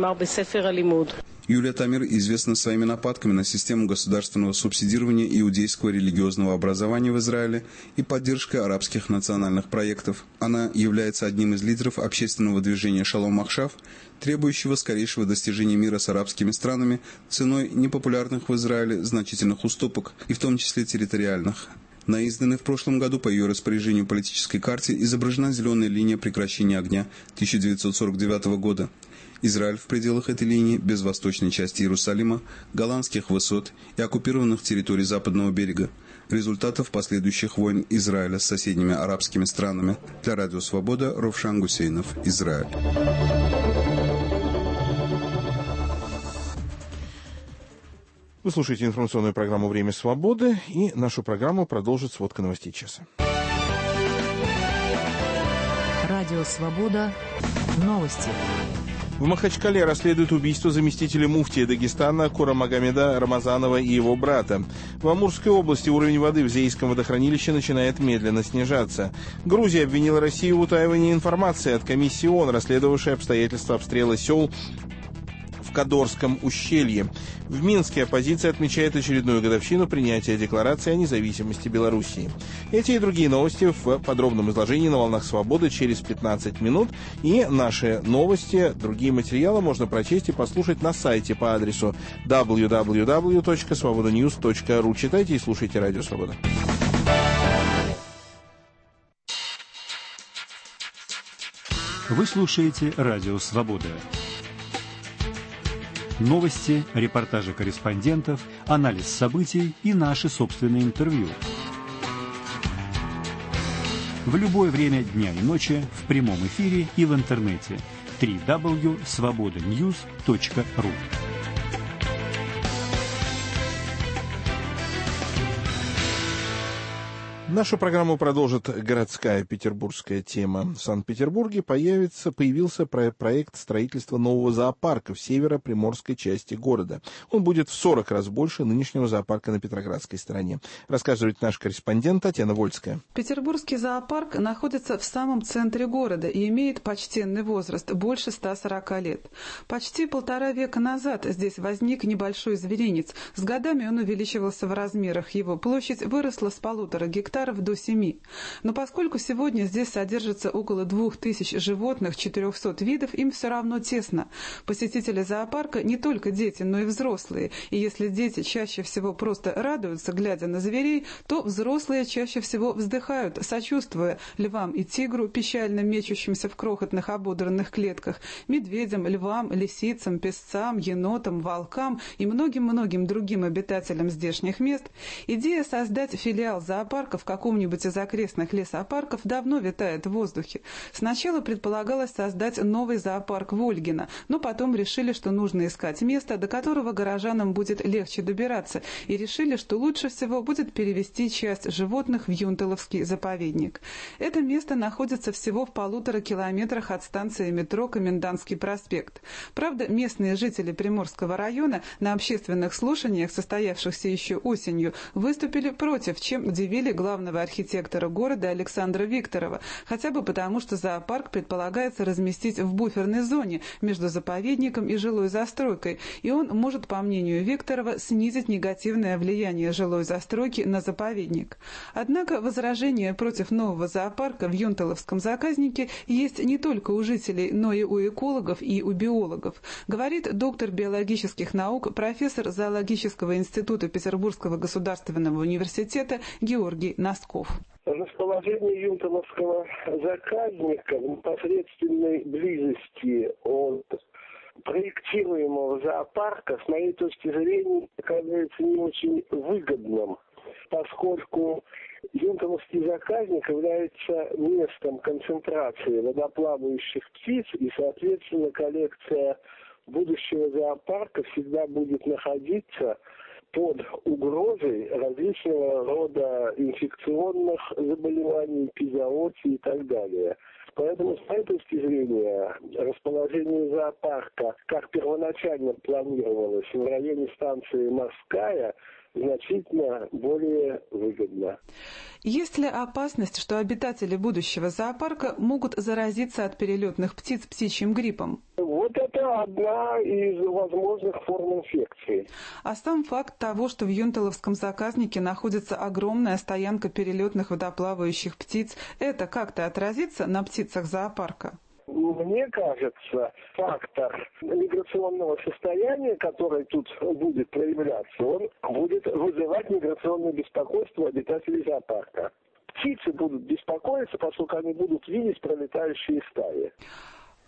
Юлия Тамир известна своими нападками на систему государственного субсидирования иудейского религиозного образования в Израиле и поддержкой арабских национальных проектов. Она является одним из лидеров общественного движения «Шалом Ахшав», требующего скорейшего достижения мира с арабскими странами ценой непопулярных в Израиле значительных уступок, и в том числе территориальных. На изданной в прошлом году по ее распоряжению политической карте изображена зеленая линия прекращения огня 1949 года. Израиль в пределах этой линии, без восточной части Иерусалима, голландских высот и оккупированных территорий Западного берега, результатов последующих войн Израиля с соседними арабскими странами. Для Радио Свобода, Ровшан Гусейнов, Израиль. Вы слушаете информационную программу «Время свободы», и нашу программу продолжит сводка новостей часа. Радио «Свобода». Новости. В Махачкале расследуют убийство заместителя муфтия Дагестана Курамагомеда Рамазанова и его брата. В Амурской области уровень воды в Зейском водохранилище начинает медленно снижаться. Грузия обвинила Россию в утаивании информации от комиссии ООН, расследовавшей обстоятельства обстрела сел в Кадорском ущелье. В Минске оппозиция отмечает очередную годовщину принятия Декларации о независимости Белоруссии. Эти и другие новости в подробном изложении на «Волнах Свободы» через 15 минут. И наши новости, другие материалы можно прочесть и послушать на сайте по адресу www.svobodanews.ru. Читайте и слушайте Радио Свобода. Вы слушаете Радио Свобода. Новости, репортажи корреспондентов, анализ событий и наши собственные интервью. В любое время дня и ночи, в прямом эфире и в интернете. www.svobodanews.ru. Нашу программу продолжит городская петербургская тема. В Санкт-Петербурге появился проект строительства нового зоопарка в северо-приморской части города. Он будет в 40 раз больше нынешнего зоопарка на Петроградской стороне. Рассказывает наш корреспондент Татьяна Вольская. Петербургский зоопарк находится в самом центре города и имеет почтенный возраст, больше 140 лет. Почти 1,5 века назад здесь возник небольшой зверинец. С годами он увеличивался в размерах. Его площадь выросла с 1,5 гектара до 7. Но поскольку сегодня здесь содержится около 2000 животных, 400 видов, им все равно тесно. Посетители зоопарка не только дети, но и взрослые. И если дети чаще всего просто радуются, глядя на зверей, то взрослые чаще всего вздыхают, сочувствуя львам и тигру, печально мечущимся в крохотных ободранных клетках, медведям, львам, лисицам, песцам, енотам, волкам и многим-многим другим обитателям здешних мест. Идея создать филиал зоопарка в каком-нибудь из окрестных лесопарков давно витает в воздухе. Сначала предполагалось создать новый зоопарк в Ольгино, но потом решили, что нужно искать место, до которого горожанам будет легче добираться, и решили, что лучше всего будет перевести часть животных в Юнталовский заповедник. Это место находится всего в 1,5 километрах от станции метро Комендантский проспект. Правда, местные жители Приморского района на общественных слушаниях, состоявшихся еще осенью, выступили против, чем удивили главного архитектора города Александра Викторова, хотя бы потому, что зоопарк предполагается разместить в буферной зоне между заповедником и жилой застройкой, и он может, по мнению Викторова, снизить негативное влияние жилой застройки на заповедник. Однако возражения против нового зоопарка в Юнталовском заказнике есть не только у жителей, но и у экологов и у биологов, говорит доктор биологических наук, профессор зоологического института Петербургского государственного университета Георгий Носков. Расположение Юнталовского заказника в непосредственной близости от проектируемого зоопарка, с моей точки зрения, оказывается не очень выгодным, поскольку Юнталовский заказник является местом концентрации водоплавающих птиц, и, соответственно, коллекция будущего зоопарка всегда будет находиться под угрозой различного рода инфекционных заболеваний, эпизоотий и так далее. Поэтому, с моей точки зрения, расположение зоопарка, как первоначально планировалось в районе станции Морская, значительно более выгодно. Есть ли опасность, что обитатели будущего зоопарка могут заразиться от перелетных птиц птичьим гриппом? Вот это одна из возможных форм инфекции. А сам факт того, что в Юнталовском заказнике находится огромная стоянка перелетных водоплавающих птиц, это как-то отразится на птицах зоопарка? Мне кажется, фактор миграционного состояния, который тут будет проявляться, он будет вызывать миграционное беспокойство обитателей зоопарка. Птицы будут беспокоиться, поскольку они будут видеть пролетающие стаи.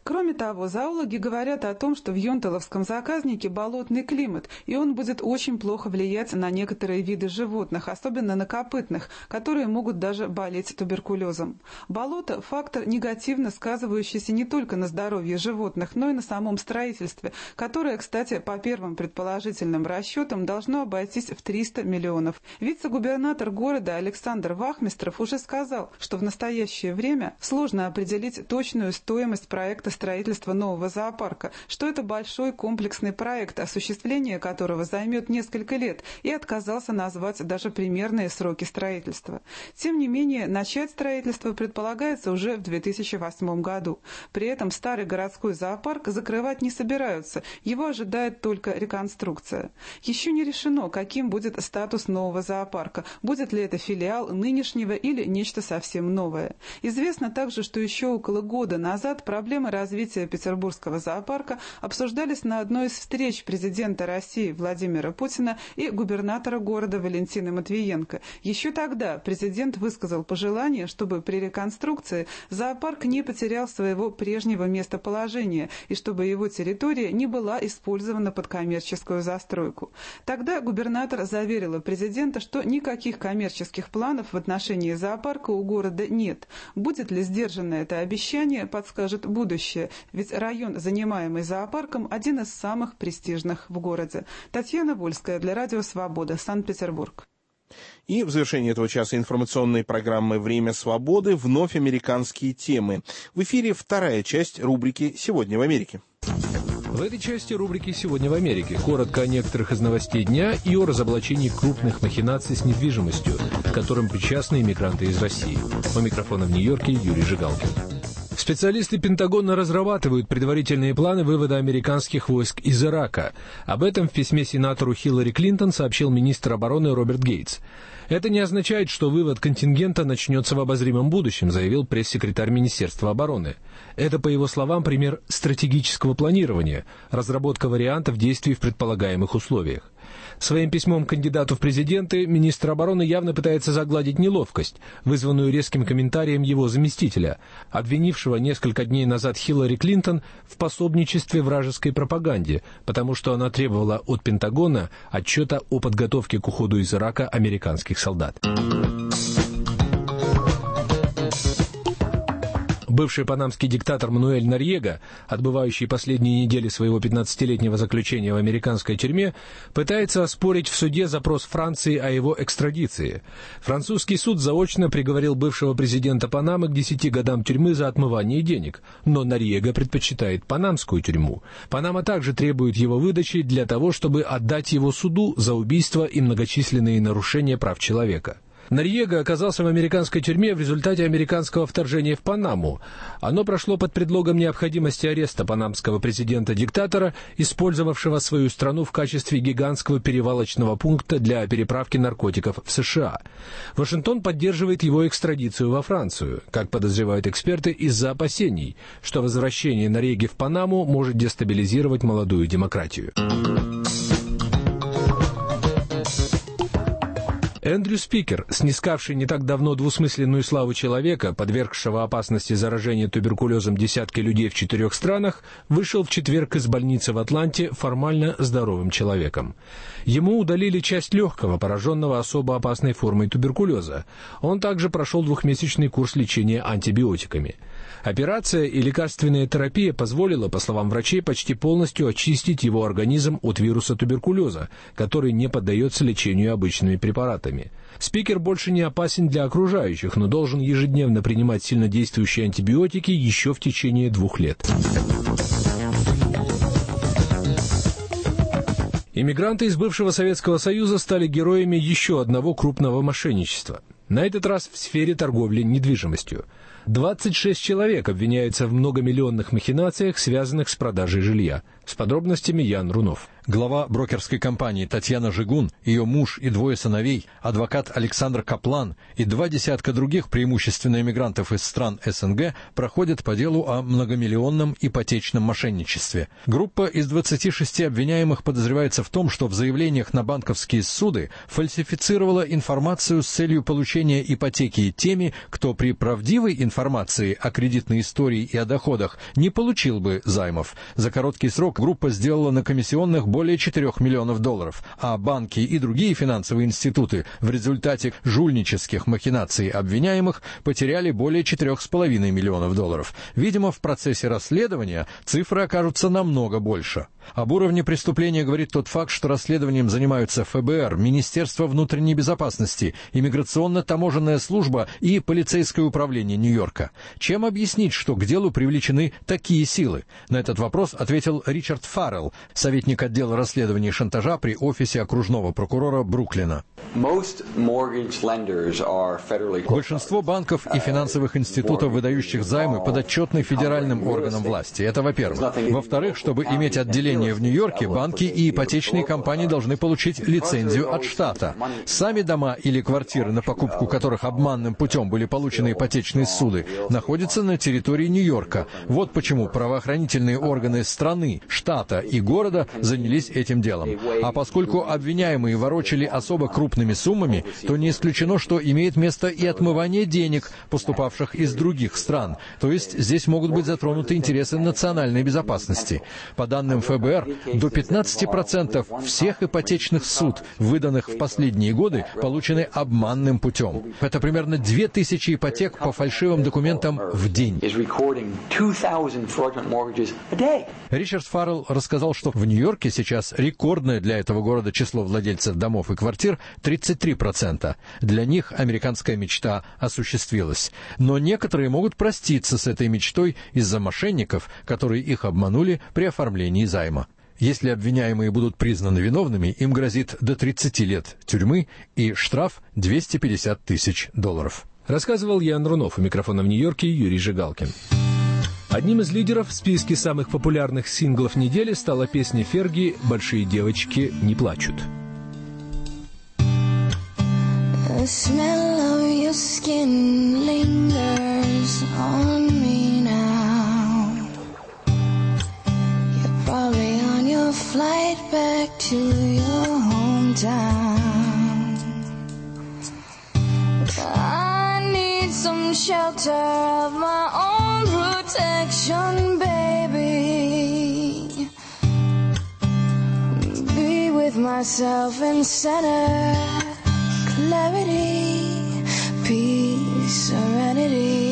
Кроме того, зоологи говорят о том, что в Йонтеловском заказнике болотный климат, и он будет очень плохо влиять на некоторые виды животных, особенно на копытных, которые могут даже болеть туберкулезом. Болото – фактор, негативно сказывающийся не только на здоровье животных, но и на самом строительстве, которое, кстати, по первым предположительным расчетам, должно обойтись в 300 миллионов. Вице-губернатор города Александр Вахмистров уже сказал, что в настоящее время сложно определить точную стоимость проекта строительства нового зоопарка, что это большой комплексный проект, осуществление которого займет несколько лет, и отказался назвать даже примерные сроки строительства. Тем не менее, начать строительство предполагается уже в 2008 году. При этом старый городской зоопарк закрывать не собираются, его ожидает только реконструкция. Еще не решено, каким будет статус нового зоопарка, будет ли это филиал нынешнего или нечто совсем новое. Известно также, что еще около года назад проблемы развития Петербургского зоопарка обсуждались на одной из встреч президента России Владимира Путина и губернатора города Валентины Матвиенко. Еще тогда президент высказал пожелание, чтобы при реконструкции зоопарк не потерял своего прежнего местоположения и чтобы его территория не была использована под коммерческую застройку. Тогда губернатор заверила президента, что никаких коммерческих планов в отношении зоопарка у города нет. Будет ли сдержано это обещание, подскажет будущее, ведь район, занимаемый зоопарком, один из самых престижных в городе. Татьяна Вольская для Радио Свобода, Санкт-Петербург. И в завершении этого часа информационной программы «Время свободы» вновь американские темы. В эфире вторая часть рубрики «Сегодня в Америке». В этой части рубрики «Сегодня в Америке» коротко о некоторых из новостей дня и о разоблачении крупных махинаций с недвижимостью, к которым причастны иммигранты из России. У микрофона в Нью-Йорке Юрий Жигалкин. Специалисты Пентагона разрабатывают предварительные планы вывода американских войск из Ирака. Об этом в письме сенатору Хиллари Клинтон сообщил министр обороны Роберт Гейтс. Это не означает, что вывод контингента начнется в обозримом будущем, заявил пресс-секретарь Министерства обороны. Это, по его словам, пример стратегического планирования, разработка вариантов действий в предполагаемых условиях. Своим письмом кандидату в президенты министр обороны явно пытается загладить неловкость, вызванную резким комментарием его заместителя, обвинившего несколько дней назад Хиллари Клинтон в пособничестве вражеской пропаганде, потому что она требовала от Пентагона отчета о подготовке к уходу из Ирака американских солдат. Бывший панамский диктатор Мануэль Норьего, отбывающий последние недели своего 15-летнего заключения в американской тюрьме, пытается оспорить в суде запрос Франции о его экстрадиции. Французский суд заочно приговорил бывшего президента Панамы к 10 годам тюрьмы за отмывание денег, но Норьего предпочитает панамскую тюрьму. Панама также требует его выдачи для того, чтобы отдать его суду за убийство и многочисленные нарушения прав человека. Норьего оказался в американской тюрьме в результате американского вторжения в Панаму. Оно прошло под предлогом необходимости ареста панамского президента-диктатора, использовавшего свою страну в качестве гигантского перевалочного пункта для переправки наркотиков в США. Вашингтон поддерживает его экстрадицию во Францию, как подозревают эксперты, из-за опасений, что возвращение Норьего в Панаму может дестабилизировать молодую демократию. Эндрю Спикер, снискавший не так давно двусмысленную славу человека, подвергшего опасности заражения туберкулезом десятки людей в 4 странах, вышел в четверг из больницы в Атланте формально здоровым человеком. Ему удалили часть легкого, пораженного особо опасной формой туберкулеза. Он также прошел 2-месячный курс лечения антибиотиками. Операция и лекарственная терапия позволила, по словам врачей, почти полностью очистить его организм от вируса туберкулеза, который не поддается лечению обычными препаратами. Спикер больше не опасен для окружающих, но должен ежедневно принимать сильнодействующие антибиотики еще в течение 2 лет. Иммигранты из бывшего Советского Союза стали героями еще одного крупного мошенничества. На этот раз в сфере торговли недвижимостью. 26 человек обвиняются в многомиллионных махинациях, связанных с продажей жилья. С подробностями Ян Рунов. Глава брокерской компании Татьяна Жигун, ее муж и 2 сыновей, адвокат Александр Каплан и 20 других преимущественно иммигрантов из стран СНГ проходят по делу о многомиллионном ипотечном мошенничестве. Группа из 26 обвиняемых подозревается в том, что в заявлениях на банковские суды фальсифицировала информацию с целью получения ипотеки теми, кто при правдивой информации информации о кредитной истории и о доходах, не получил бы займов. За короткий срок группа сделала на комиссионных более 4 миллионов долларов, а банки и другие финансовые институты в результате жульнических махинаций обвиняемых потеряли более 4,5 миллионов долларов. Видимо, в процессе расследования цифры окажутся намного больше. Об уровне преступления говорит тот факт, что расследованием занимаются ФБР, Министерство внутренней безопасности, Иммиграционно-таможенная служба и полицейское управление Нью-Йорка. Чем объяснить, что к делу привлечены такие силы? На этот вопрос ответил Ричард Фаррелл, советник отдела расследований шантажа при офисе окружного прокурора Бруклина. Большинство банков и финансовых институтов, выдающих займы, подотчетны федеральным органам власти. Это во-первых. Во-вторых, чтобы иметь отделение в Нью-Йорке, банки и ипотечные компании должны получить лицензию от штата. Сами дома или квартиры, на покупку которых обманным путем были получены ипотечные суды, находятся на территории Нью-Йорка. Вот почему правоохранительные органы страны, штата и города занялись этим делом. А поскольку обвиняемые ворочали особо крупными суммами, то не исключено, что имеет место и отмывание денег, поступавших из других стран. То есть здесь могут быть затронуты интересы национальной безопасности. По данным ФБР, до 15% всех ипотечных суд, выданных в последние годы, получены обманным путем. Это примерно 2000 ипотек по фальшивым документам в день. Ричард Фаррелл рассказал, что в Нью-Йорке сейчас рекордное для этого города число владельцев домов и квартир – 33%. Для них американская мечта осуществилась. Но некоторые могут проститься с этой мечтой из-за мошенников, которые их обманули при оформлении займа. Если обвиняемые будут признаны виновными, им грозит до 30 лет тюрьмы и штраф $250 тысяч. Рассказывал Ян Рунов. У микрофона в Нью-Йорке Юрий Жигалкин. Одним из лидеров в списке самых популярных синглов недели стала песня Ферги «Большие девочки не плачут». Probably on your flight back to your hometown. I need some shelter of my own protection, baby. Be with myself in center, clarity, peace, serenity.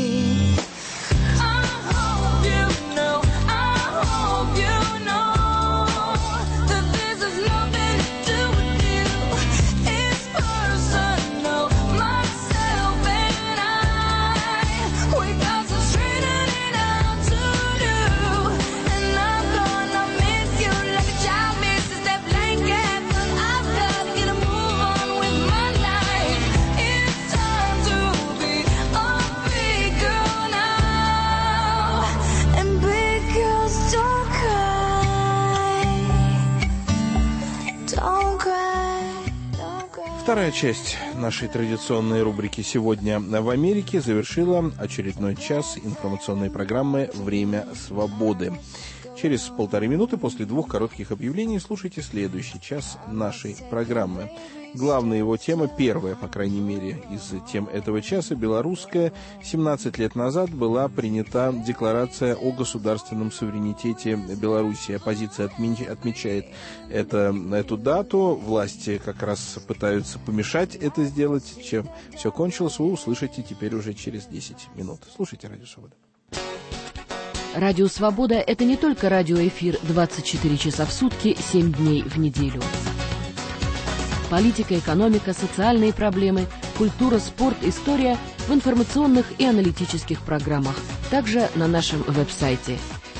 Вторая часть нашей традиционной рубрики «Сегодня в Америке» завершила очередной час информационной программы «Время свободы». Через 1,5 минуты после 2 коротких объявлений слушайте следующий час нашей программы. Главная его тема, первая, по крайней мере, из тем этого часа, белорусская. 17 лет назад была принята декларация о государственном суверенитете Беларуси. Оппозиция отмечает эту дату. Власти как раз пытаются помешать это сделать. Чем все кончилось, вы услышите теперь уже через 10 минут. Слушайте «Радио Свобода». Радио «Свобода» — это не только радиоэфир 24 часа в сутки, 7 дней в неделю. Политика, экономика, социальные проблемы, культура, спорт, история в информационных и аналитических программах. Также на нашем веб-сайте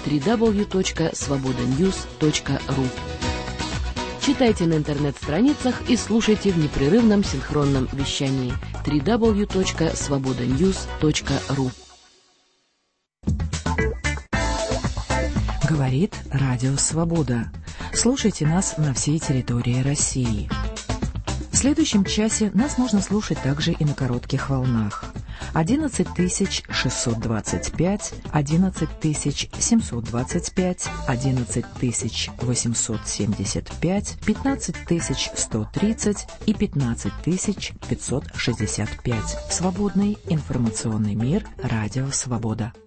www.svobodanews.ru. Читайте на интернет-страницах и слушайте в непрерывном синхронном вещании www.svobodanews.ru. Говорит Радио Свобода. Слушайте нас на всей территории России. В следующем часе нас можно слушать также и на коротких волнах. 11625, 11725, 11875, 15130 и 15565. Свободный информационный мир. Радио Свобода.